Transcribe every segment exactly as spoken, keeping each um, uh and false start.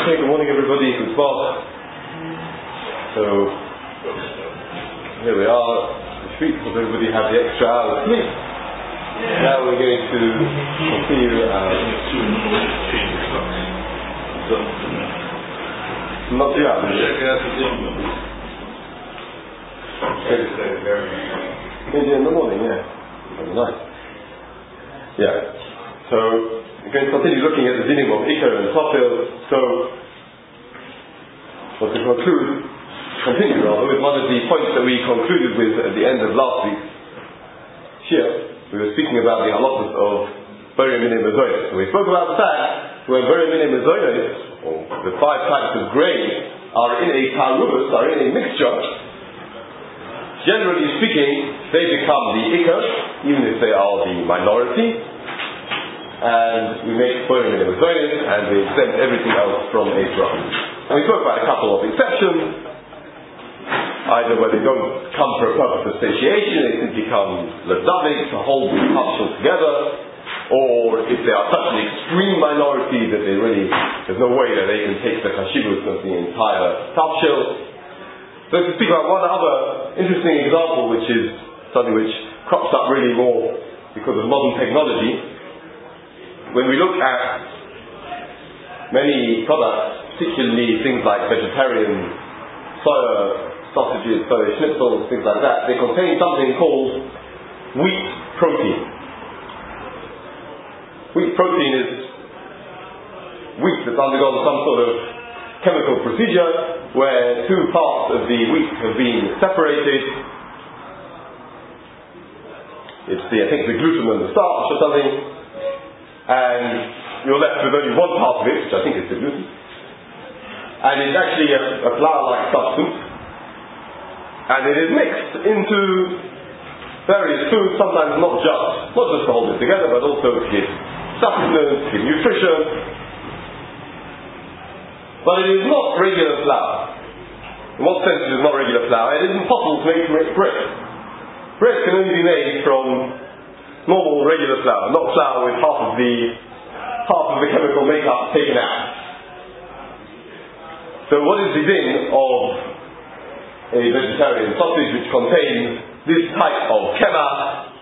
Okay, good morning everybody, good spot. So, here we are, the street, so everybody had the extra hour of sleep. Yeah. Now we're going to continue our... Not too bad. Maybe in the morning, yeah. Very nice. Yeah. So, we're going to continue looking at the dinim of Iker and Topil. So, well, to conclude, continue rather, with one of the points that we concluded with at the end of last week's shir. We were speaking about the halachos of Bari Minim Mazonos. So we spoke about the fact when Bari Minim Mazonos, or the five types of grain, are in a tarubus, are in a mixture, generally speaking, they become the Iker, even if they are the minority. And we make Bari Minim Mazonos, and we exempt everything else from a bracha. And we spoke about a couple of exceptions, either where they don't come for a purpose of satiation, they simply come ladavik, to hold the tafshil together, or if they are such an extreme minority that they really, there's no way that they can take the chashivut of the entire tafshil. So to speak about one other interesting example, which is something which crops up really more because of modern technology. When we look at many products, particularly things like vegetarian soya sausages, soya schnitzels, things like that, they contain something called wheat protein. Wheat protein is wheat that's undergone some sort of chemical procedure where two parts of the wheat have been separated. It's the, I think, the gluten and the starch or something, and you're left with only one part of it, which I think is the gluten. And it's actually a, a flour-like substance, and it is mixed into various foods, sometimes not just, not just to hold it together, but also to give sustenance, to give nutrition. But it is not regular flour. In what sense it is not regular flour? It is impossible to make bread. Bread can only be made from normal regular flour, not flour with half of the half of the chemical makeup taken out. So what is the din of a vegetarian sausage which contains this type of kemach?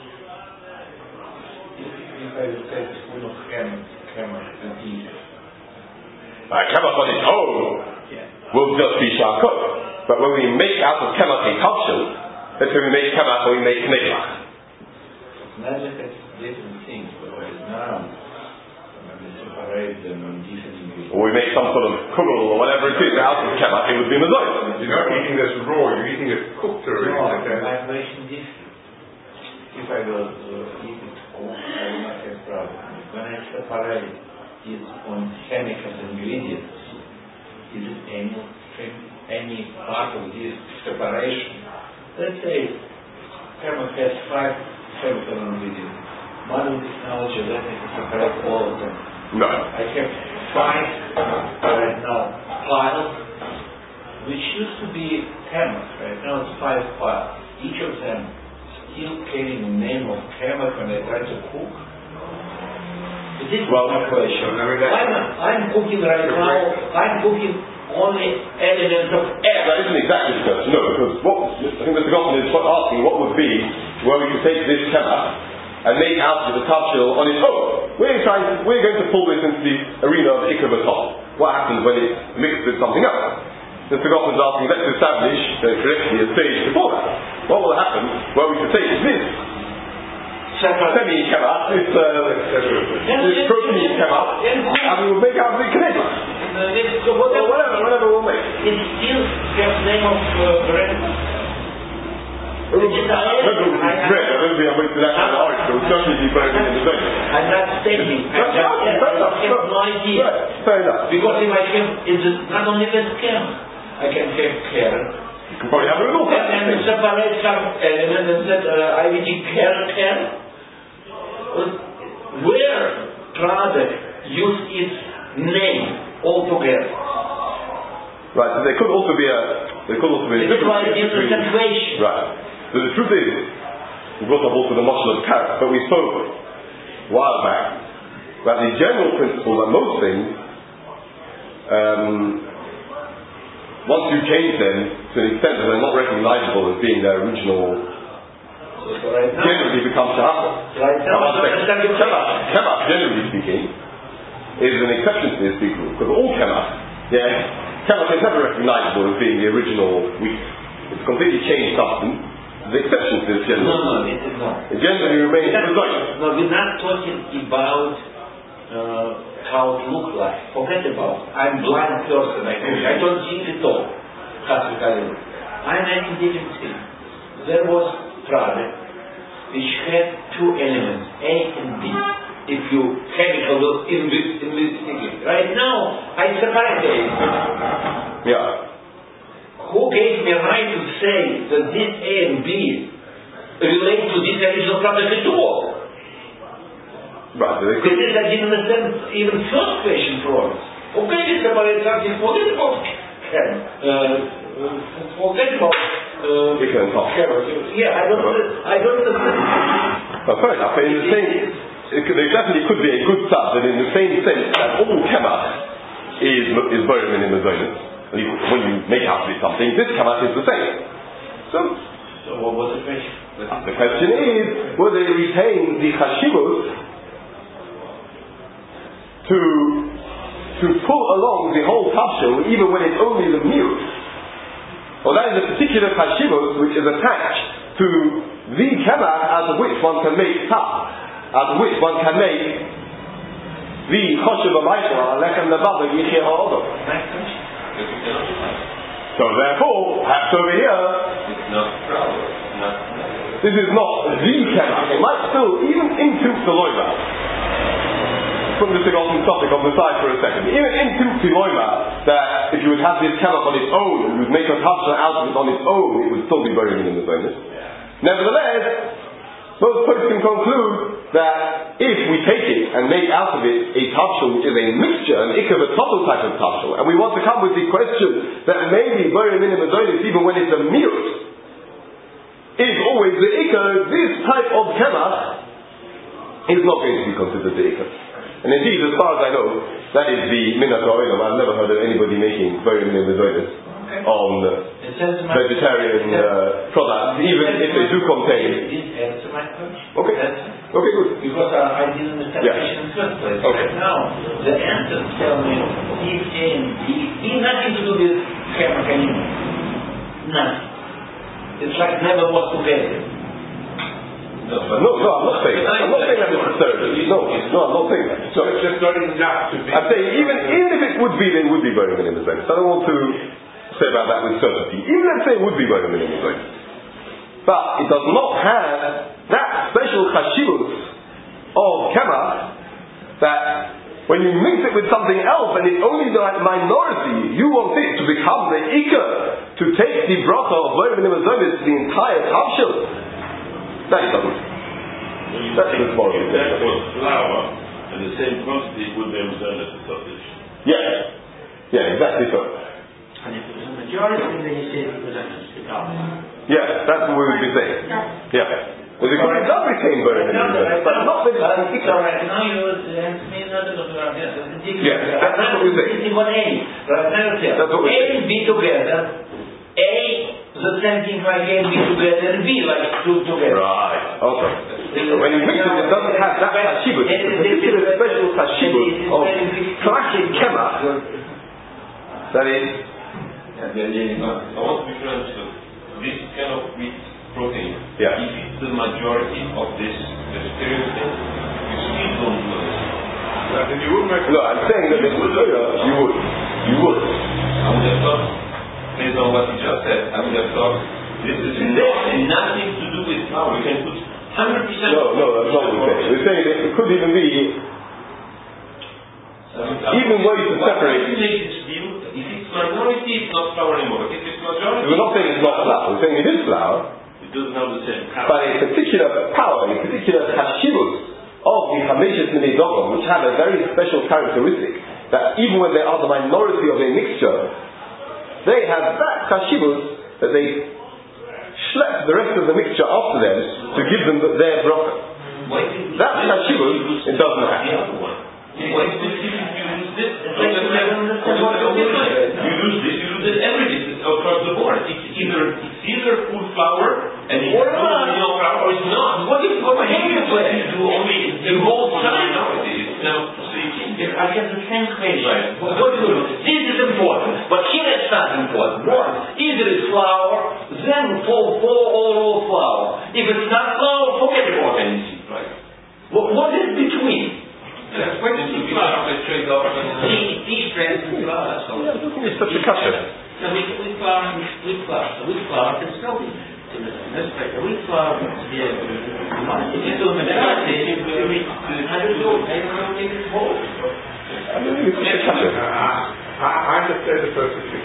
Uh, kemach on its own yeah. will just be shakot. But when we make out of kemach a tafshil, that's when we make kemach or we make knedlach. Magic has different things, whereas now we separate them on different ingredients. Or we make some sort of kugel or whatever it is out of kemach, it would be mazonos. You're not eating this raw, you're eating it cooked already. No, okay? my question is, if I will uh, eat it cooked, I will not have problem. When I separate it on chemical ingredients, is it any, any part of this separation? Let's say kemach has five chemical ingredients. Modern technology let me separate all of them. No. I have five right now piles, which used to be kemach. Right now it's five piles. Each of them still carrying the name of kemach when I try to cook. But this well, is my question. I'm, I'm cooking right now. I'm cooking only elements of air. That isn't exactly the question, no, because what I think Mister Goffin is asking what would be where we could take this kemach and make out of the tafshil on its own. We're trying to, we're going to pull this into the arena of the Iker B'Tov. What happens when it's mixed with something else? Mister Goffin is asking, let's establish uh, correctly a stage before that. What will happen where we could take this semi-kemach, this, uh, this protein kemach, and we will make out of it knedlach. So or whatever, whatever we'll make. It still has the name of uh, bread. It will be bread. I don't think I'm going to that kind of orange, but it will certainly be bread in the bread. I'm not stating. I That's just right, fair enough. have no idea. Right, fair enough. Because if I have, it's not only with kemach, I can have carrot. You can probably have a little And, and separate some elements and said, uh, I will eat carrot, carrot. Where product use its name altogether? Right, so there could also be a there could also be a difference between situation. Right. So the truth is, we brought up also the mashal of carrot, but we spoke a while back about the general principle that most things um, once you change them to an extent that they're not recognizable as being their original, So, so right now, generally becomes shahaka. right now, Kemach, generally speaking, is an exception to this big rule, because all kemach, yeah, kemach is never recognizable as being the original wheat. It's a completely changed substance. The exception to this generally. No, no, it is not. It generally remains We're the not, same. no, we're not talking about uh, how it looks like. Forget about it. I'm blind person. I, I don't see it all. I'm asking different things. There was product which had two elements, A and B. If you chemical in this, in this thing. Right now, I separate it. Yeah. Who gave me right to say that this A and B relate to this original product at all? Right, so they This could, is, I didn't understand even first question for us. Okay, we separate something, forget about chem. Uh, forget about uh, Ikar and Taf. yeah, I don't I don't understand. Well, fair enough, but in the same, it could, there definitely could be a good sub that in the same sense that all kemach is, is buried in the zonus. At least when you make out of it something, this kemach is the same. So, So what was the question? the question is, will they retain the chashivut to to pull along the whole tafshil even when it's only the miut? Or that is a particular chashivut which is attached to the kemach out of which one can make taf, out of which one can make the choshev ha'maychel lechem levava yicheh ha'odom. So therefore, perhaps over here, it's not flour, it's not. this is not the kemach. It might still, even in Tumtaloima, put this golden topic on the side for a second, even in Tumtaloima, that if you would have this kemach on its own, and you would make a tafshil out of it on its own, it would still be buried in the zonus. Nevertheless, most folks can conclude that if we take it and make out of it a tafshil which is a mixture, an ikar v'tofel type of tafshil, and we want to come with the question that maybe buried in the zonus even when it's a miut, is always the ikar, this type of kemach is not going to be considered the ikar. And indeed, as far as I know, that is the minhag ha'olam. I've never heard of anybody making buried in the zonus on vegetarian uh, products, even if they do contain. Okay. Okay, good. Because uh, I didn't understand the Yeah. question in the first place. Okay. Now, the answer tell me this A and B, B nothing to do with chemical anymore. Nothing. It's like never was together. No, no, I'm not saying that. I'm not saying that necessarily. No, no, I'm not saying that. So it's just not enough to be. I'm saying even, even if it would be, they would be buried in the zonus. I don't want to say about that with certainty. Even let's say it would be buried in the zonus. But it does not have that special chashivut of kemach that when you mix it with something else and it's only the minority, you want it to become the ikar, to take the bracha of buried in the zonus to the entire tafshil. That it doesn't. That's the small thing. That was flour, and the same quantity would be done as a sausage. Yeah. Yeah, exactly so. And if it was a majority, then you say it was actually become. Yeah, that's what we would be saying. Yeah. Well, the Quran does retain buried in the zonus, but not with the ikar. Right now you ask me another question. Yeah, that's what we're saying. This is what A. Right now you That's what we're A and B together. A, the same thing like A and B together, and B like two together. Right. Also, when you mix it, it doesn't have that chashivut. It's a particular special chashivut of classic kemach. That is. I want to be clear understood. This kind of wheat protein, Yeah. if it's the majority of this vegetarian thing, you still don't do this. Then you would make. No, I'm saying that this would. You would. You would. I would have thought, based on what you just said, I would have thought this is not, nothing to do with flour. You can put one hundred percent. No, no, that's not what we're saying. We're saying that it could even be, even ways to separate. If it's minority, it's not flour anymore. If it's majority, We're not saying it's not flour. We're saying it is flour, it doesn't have the same power. but a particular power, a particular chashivut of the chameshes minidogom, which have a very special characteristic that even when they are the minority of a mixture, they have that chashivut that they schlep the rest of the mixture after them to give them their bracha. That chashivut it doesn't have. The other one. Why did you use this? It's like you never understand what I get the same question. What do you do? This is important, but here it's not important. One, either it's flour, then pour, pour all over flour. If it's not flour, forget about anything. Right. What, what is between? That's quite a few flour. Let's trade off. These trends in flour. So It's such a custom. the wheat, wheat flour, wheat flour. The wheat flour can still be. Let's take the wheat flour. Yeah. It's a majority. How do you do it? I don't think it's whole. I don't think it's such a custom. I, I understand the perfectly.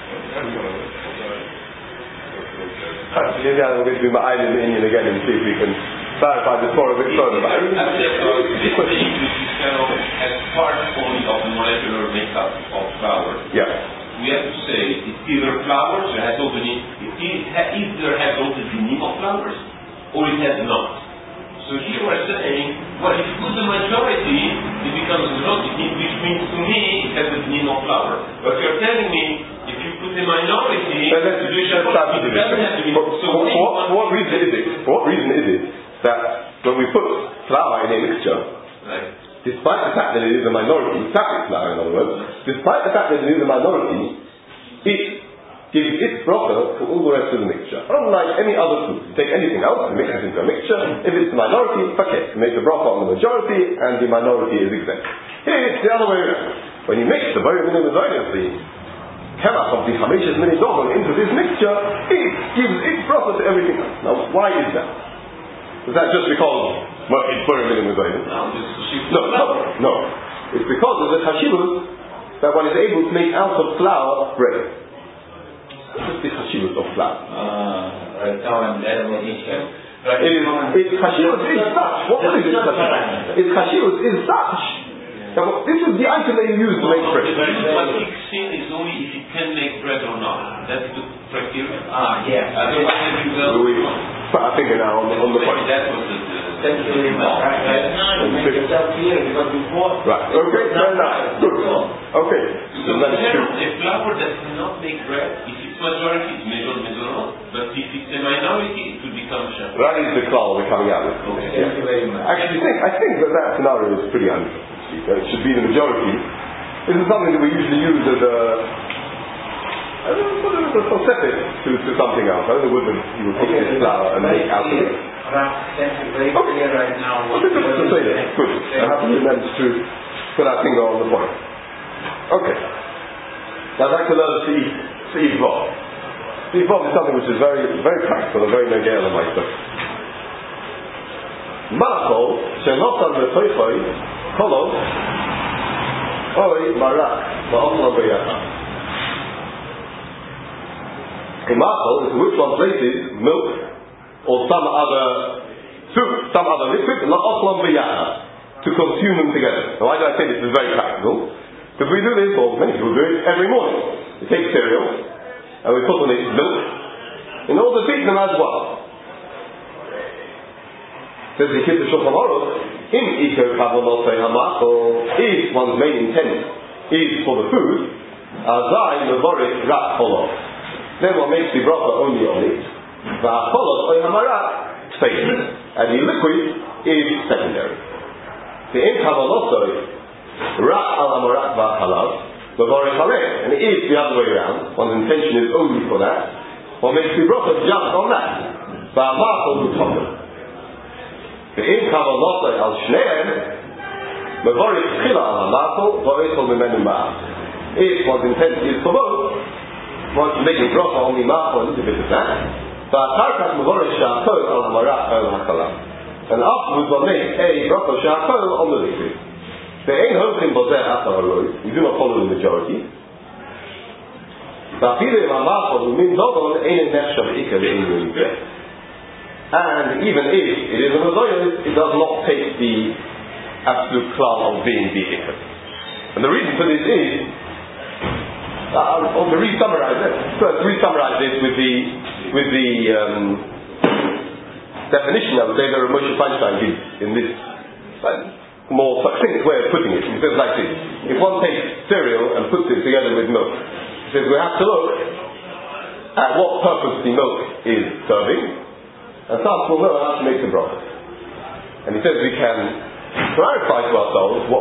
Maybe I'm going to do my island Indian again and see if we can clarify this more a bit further. But I really Actually, uh, this thing which is kind of as part only of the molecular makeup of flour. yeah. We have to say it's either flowers, it has also the, it either has also the name of flowers, or it has not. So here we're saying, well, if you put the majority, it becomes a lot, which means to me it has the name of flower. But you're telling me, if you put a minority, But let's, it let's start with doesn't this. have the name. For, So for, we for, want- for what reason is it? For what reason is it that when we put flour in a mixture, Right. despite the fact that it is a minority, fabric flour in other words, despite the fact that it is a minority, it gives its bracha to all the rest of the mixture. Unlike any other food. You take anything else and mix it into a mixture, if it's a minority, okay, you make the bracha on the majority and the minority is exempt. Here it's the other way around. When you mix the very minimum of the kemach of the Hamishas Mini Dogon into this mixture, it gives its bracha to everything else. Now, why is that? Is that just because, well, it's very minimum of Now, this shift No, no, no. It's because of the chashivut that one is able to make out of flour bread. What's the chashivut of flour? Uh, right now I'm there making sure. It is, its chashivut is such. What is its chashivut? Its chashivut is such. Now, this is the item that you use to make bread. What kicks in is only if you can make bread or not. That's the criteria. Ah, yeah. Otherwise, you will. We, I think now on the, on the point. That was the. the Thank you very much. Right now you make yourself clear because before. Right, okay, fair enough. Good. Okay. So So that's true. a flour that cannot make bread, if it's majority, it's measured mezonot, but if it's a minority, it will become sham. That is the klal we're coming out with. Okay, Yeah. thank you very much. Actually, think, I think that that scenario is pretty unusual. It should be the majority. This is something that we usually use as a, I don't know, sort of as a prosthetic to, to something else. I don't know whether you would take this flour and make out of it. Thank you very clear right now. Well, this is to say that. Good. I happen to manage to put our finger on the point. Okay. Now I'd like to learn the Seif Vav. Seif Vav is something which is very, very practical and very negel on my stuff. Ma'achol, she'notan b'toichoi, kolov, oi marak, ma'ochlam b'yachad. A ma'achol is which one places milk or some other soup, some other liquid, ma'ochlam b'yachad, to consume them together. Now why do I say this is very practical? Because we do this, or many people do it, every morning. We take cereal, and we put on it milk, in order to eat them as well. Says the Kippur Shulchan Aruch, in Iko Kavanotei Hamachol, if one's main intent is for the food, Azai Mevorik Rak Cholov. Then one makes the bracha only on it. Va'cholov Oy Hamarak Tfein. And the liquid is secondary. The in Kavanotei Rak Al Hamarak Va'chalav, Mevorik Haleh. And if the other way around, one's intention is only for that, one makes the bracha just on that. Va'machol V'cholav. ואם כוונותיי על שניהם, מבורך תחילה על המאכל, ואוכל ממנו מעט. If one's intent is for both, one can make a bracha on the מאכל, a little bit of that, ואחר כך מבורך שהכל על המרק על החלב. And afterwards one makes a bracha שהכל on the liquid. ואין הולכים בזה אחר הרוב, we do not follow the majority. ואפילו אם המאכל הוא מין דוגון, אין נחשב עיקר ואין מליבה. And even if it is a mazoyah, it does not take the absolute klal of being the ikar. And the reason for this is, uh, I'll to re-summarize it. First, re-summarize this with the with the um, definition. I would say that Moshe Feinstein gives in this uh, more succinct way of putting it. He says like this: if one takes cereal and puts it together with milk, he says we have to look at what purpose the milk is serving. And thus we'll know how to make the bracha. And he says we can clarify to ourselves what purpose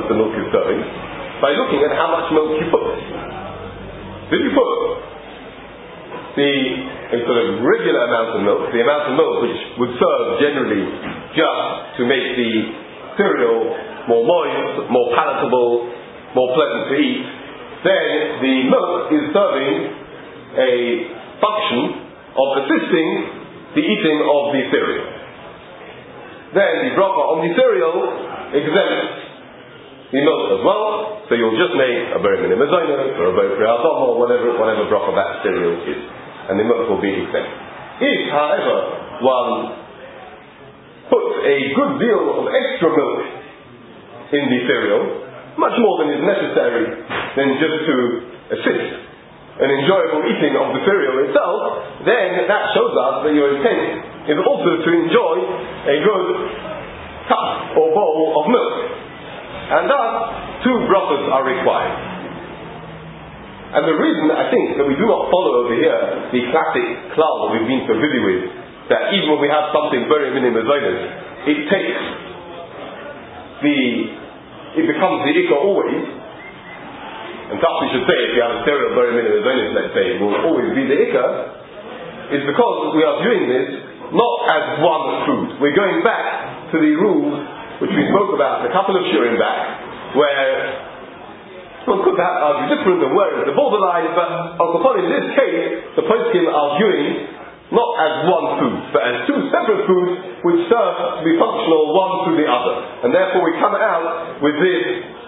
the milk is serving by looking at how much milk you put. Did you put the a sort of regular amount of milk, the amount of milk which would serve generally just to make the cereal more moist, more palatable, more pleasant to eat, then the milk is serving a function of assisting the eating of the cereal. Then the bracha on the cereal exempts the milk as well, so you'll just make a bar minim mezainos or a bar priyatom or whatever, whatever bracha that cereal is, and the milk will be exempt. If, however, one puts a good deal of extra milk in the cereal, much more than is necessary than just to assist an enjoyable eating of the cereal itself, then that shows us that your intent is also to enjoy a good cup or bowl of milk. And thus, two brachos are required. And the reason I think that we do not follow over here the classic klal that we've been so busy with, that even when we have something very minim mezainos, it takes the, it becomes the ikka always, and thus we should say if you have a cereal very minim mezainos, let's say, it will always be the ikka, is because we are doing this not as one food. We're going back to the rules which we spoke about a couple of shurim back, where one could perhaps argue different and where is the borderline, but in this case, the poskim are viewing not as one food, but as two separate foods which serve to be functional one to the other. And therefore we come out with this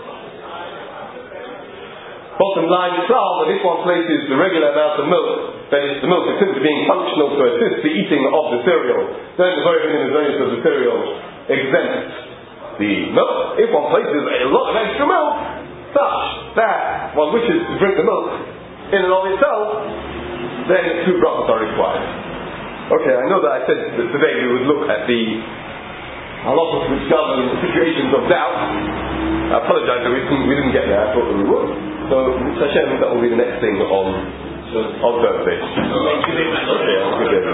bottom line klal that if one places the regular amount of milk, that is the milk is simply being functional to assist the eating of the cereal, then the very minim mezainos of the cereal exempts the milk. If one places a lot of extra milk, such that one wishes to drink the milk in and of itself, then two brachos are required. Okay, I know that I said that today we would look at the halachos which govern situations of doubt. I apologize that we didn't, we didn't get there. I thought that we would. So, Hashem, that will be the next thing on, on Thursday. Okay, have a good day.